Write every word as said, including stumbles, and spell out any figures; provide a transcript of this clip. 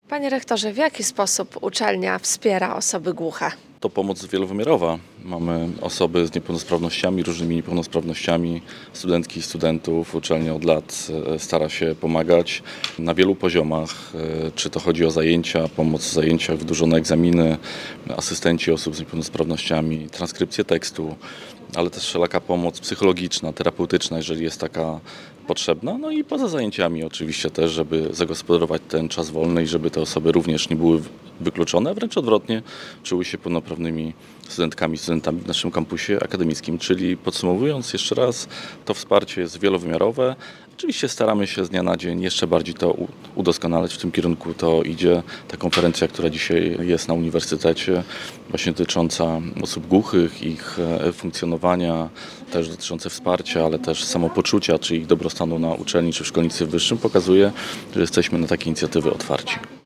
Panie rektorze, w jaki sposób uczelnia wspiera osoby głuche? To pomoc wielowymiarowa. Mamy osoby z niepełnosprawnościami, różnymi niepełnosprawnościami, studentki i studentów. Uczelnia od lat e, stara się pomagać na wielu poziomach. E, Czy to chodzi o zajęcia, pomoc w zajęciach, wydłużone egzaminy, asystenci osób z niepełnosprawnościami, transkrypcję tekstu, ale też wszelaka pomoc psychologiczna, terapeutyczna, jeżeli jest taka potrzebna. No i poza zajęciami oczywiście też, żeby zagospodarować ten czas wolny i żeby te osoby również nie były wykluczone, a wręcz odwrotnie czuły się pełnoprawnymi studentkami, studentami w naszym kampusie akademickim. Czyli podsumowując jeszcze raz, to wsparcie jest wielowymiarowe. Oczywiście staramy się z dnia na dzień jeszcze bardziej to u- udoskonalać. W tym kierunku to idzie ta konferencja, która dzisiaj jest na uniwersytecie, właśnie dotycząca osób głuchych, ich e, funkcjonowania, też dotyczące wsparcia, ale też samopoczucia, czy ich dobrostanu na uczelni, czy w szkolnictwie wyższym, pokazuje, że jesteśmy na takie inicjatywy otwarci.